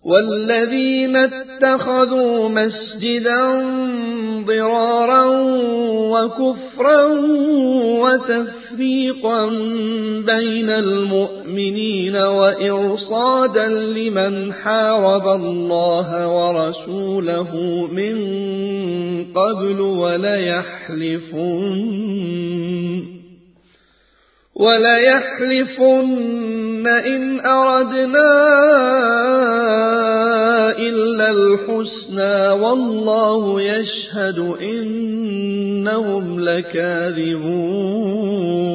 والذين اتخذوا مسجدا ضرارا وكفرا وتفريقا بين المؤمنين وإرصادا لمن حارب الله ورسوله من قبل وليحلفن إن أردنا إلا الحسنى والله يشهد إنهم لكاذبون